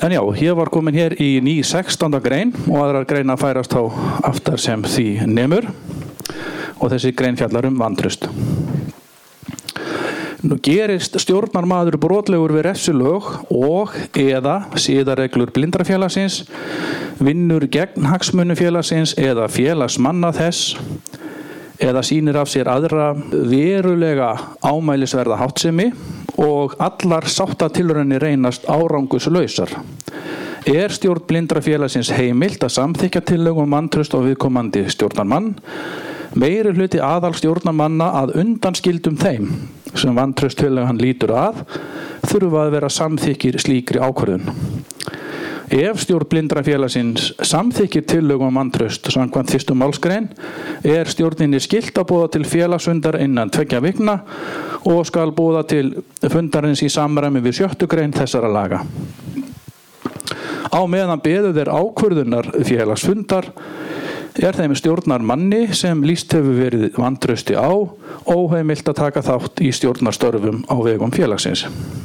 En já, hér var komin hér í ný 16. grein og aðrar greina færast þá aftar sem því nemur og þessi grein fjallar vantraust. Nú gerist stjórnarmaður brotlegur við refsilög og eða siðareglur blindrafélagsins, vinnur gegn hagsmunum félagsins eða félagsmanna þess, eða sýnir af sér aðra verulega ámælisverða háttsemi og allar sáttatilraunir reynast árangurslausar. Stjórn blindrafélagsins heimilt að samþykkja tillögu vantraust á viðkomandi stjórnarmann, meiri hluti aðalstjórnarmanna að undanskildum þeim sem vantrauststillagan lítur að þurfa að vera samþykkir slíkri ákvörðun. Ef stjórn blindrafélagsins samþykkir tillögu vantraust samkvæmt 1. málsgrein stjórninni skylt að boða til félagsfundar innan 2 vikna og skal boða til fundarins í samræmi við 7. grein þessara laga. Á meðan beðið ákvörðunar félagsfundar þeim stjórnarmanni sem lýst hefur verið vantrausti á óheimilt að taka þátt í stjórnarstörfum á vegum félagsins.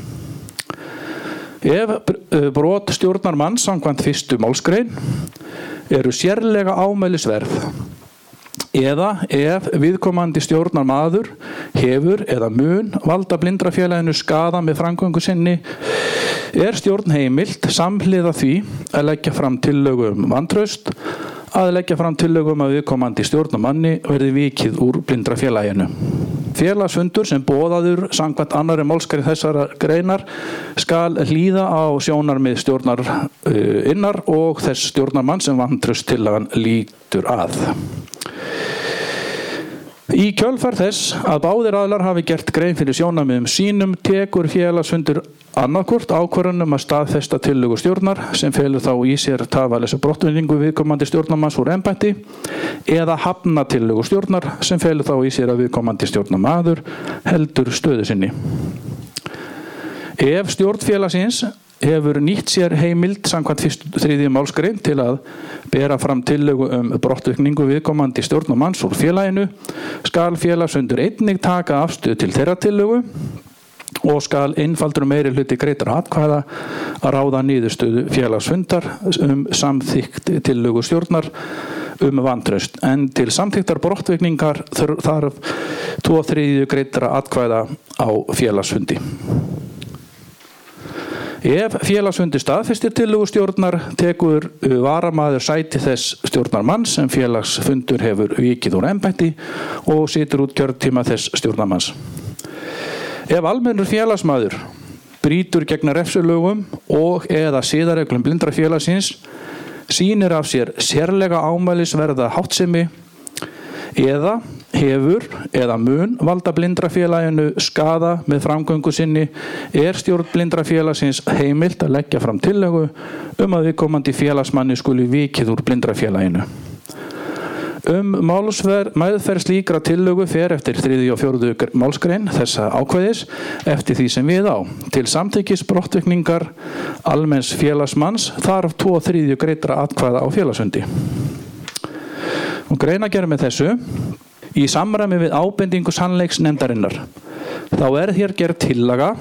Ef brot stjórnarmanns samkvæmt 1. málsgrein eru sérlega ámælisverð eða ef viðkomandi stjórnarmaður hefur eða mun valda blindrafélaginu skaða með framgöngu sinni stjórn heimilt samhliða því að leggja fram tillögu vantraust að leggja fram tillögu að viðkomandi stjórnarmanni verði vikið úr blindrafélaginu. Félagsfundur sem boðaður samkvæmt 2. málsgrein þessara greinar skal hlýða á sjónarmið stjórnarinnar og þess stjórnarmann sem vantrauststillagan lítur að. Í kjölfar þess að báðir aðilar hafi gert grein fyrir sjónarmiðum sínum tekur félagsfundur annaðhvort ákvörðun að staðfesta tillögu stjórnar sem felur þá í sér tafarlausa brottvikningu viðkomandi stjórnarmanns úr embætti eða hafna tillögu stjórnar sem felur þá í sér að viðkomandi stjórnarmaður heldur stöðu sinni. Ef stjórn félagsins hefur nýtt sér heimild samkvæmt 3. málsgrein til að bera fram tillögu brottvikningu viðkomandi stjórnarmanns úr félaginu skal félagsfundur einnig taka afstöðu til þeirra tillögu og skal einfaldur meiri hluti greiddra atkvæða að ráða niðurstöðu félagsfundar samþykkt tillögu stjórnar vantraust en til samþykktar brottvikningar þarf 2/3 greiddra atkvæða á félagsfundi. Ef félagsfundur staðfestir tillögu stjórnar tekur varamaður sæti þess stjórnarmanns sem félagsfundur hefur vikið úr embætti og situr út kjörtíma þess stjórnarmanns. Ef almennur félagsmaður brýtur gegn refsilögum og eða siðareglum blindrafélagsins sýnir af sér sérlega ámælisverða háttsemi eða hefur eða mun valda blindrafélaginu skaða með framgöngu sinni stjórn blindrafélagsins heimilt að leggja fram tillögu að viðkomandi félagsmanni skuli vikið úr blindrafélaginu. Meðferð slíkra tillögu fer eftir 3. og 4. málsgrein þessa ákvæðis eftir því sem við á. Til samþykkis brottvikningar almenns félagsmanns þarf 2/3 greiddra atkvæða á félagsfundi. Og greinargerð með þessu í samræmi við ábendingu sannleiksnefndarinnar. Þá hér gerð tillaga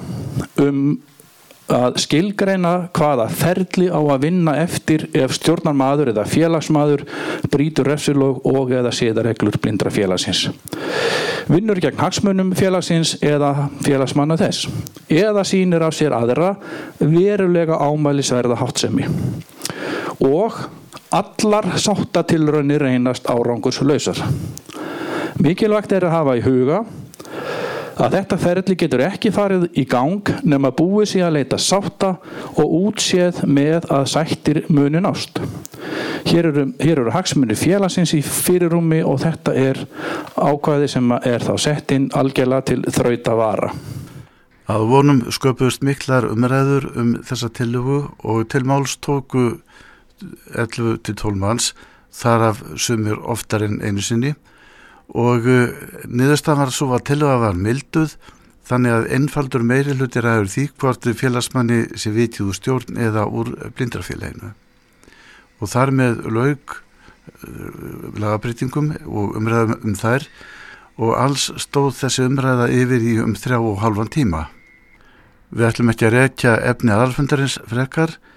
að skilgreina hvaða ferli á að vinna eftir ef stjórnarmaður eða félagsmaður brýtur refsilög og eða siðareglur blindrafélagsins. Vinnur gegn hagsmunum félagsins eða félagsmanna þess eða sýnir af sér aðra verulega ámælisverða háttsemi og allar sáttatilraunir reynast árangurslausar. Mikilvægt að hafa í huga að þetta ferli getur ekki farið í gang nema búið sé að leita sátta og útséð með að sættir muni nást. Hér eru hagsmunir félagsins í fyrirrúmi og þetta ákvæði sem þá sett inn algjörlega til þrautavara. Að vonum sköpuðust miklar umræður þessa tillögu og til máls tóku 11-12 manns, þar af sumir oftar en einu sinni og niðurstaðan var svo að tillöga var milduð þannig að einfaldur meiri hluti ræður því hvort félagsmanni sé vikið úr stjórn eða úr blindrafélaginu. Og þar með lauk lagabreytingum og umræðum þær og alls stóð þessi umræða yfir í 3,5 tíma. Við ætlum ekki að rekja efni aðalfundarins frekar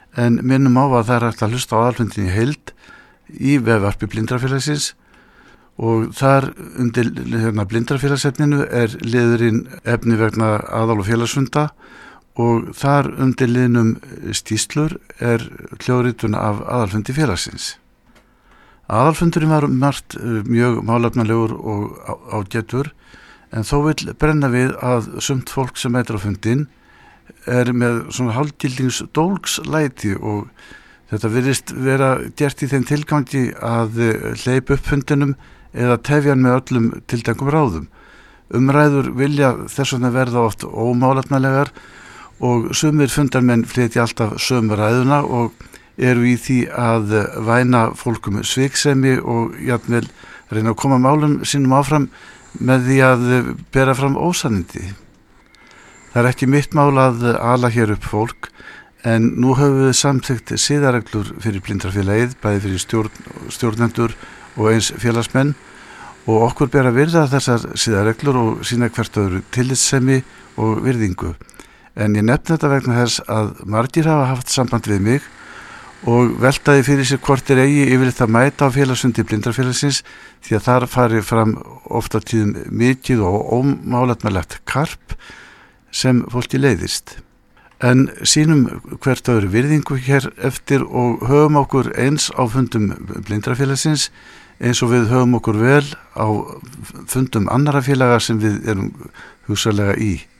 en minnum á að það er hægt að hlusta á aðalfundin í heild í vefvarpi Blindrafélagsins og þar undir Blindrafélagsefninu er liðurinn efni vegna aðal- og félagsfunda og þar undir liðnum skýrslur er hljóðritun af aðalfundi félagsins. Aðalfundurinn var margt mjög málefnalegur og ágætur, en þó vill brenna við að sumt fólk sem mætir á fundin er með svona hálfgildings dólgslæti og þetta virðist vera gert í þeim tilgangi að hleypa upp fundinum eða tefja hann með öllum tiltengum ráðum. Umræður vilja þess vegna verða oft ómálefnalegar og sumir fundarmenn flytja alltaf sömu ræðuna og eru í því að væna fólkum sviksemi og jafnvel reyna að koma málum sínum áfram með því að bera fram ósannindi. Það er ekki mitt mál að ala hér upp fólk, en nú höfum við samþykkt siðareglur fyrir Blindrafélagið, bæði fyrir stjórnendur og eins félagsmenn og okkur ber að virða þessar siðareglur og sýna hvert öðru tillitssemi og virðingu. En ég nefni þetta vegna þess að margir hafa haft samband við mig og veltaði fyrir sér hvort eigi yfirleitt að mæta á félagsfundi Blindrafélagsins því að þar fari fram ofta tíðum mikið og ómálefnalegt karp sem fólki leiðist. En sýnum hvert öðru virðingu hér eftir og höfum okkur eins á fundum Blindrafélagsins eins og við höfum okkur vel á fundum annara félaga sem við erum hugsanlega í.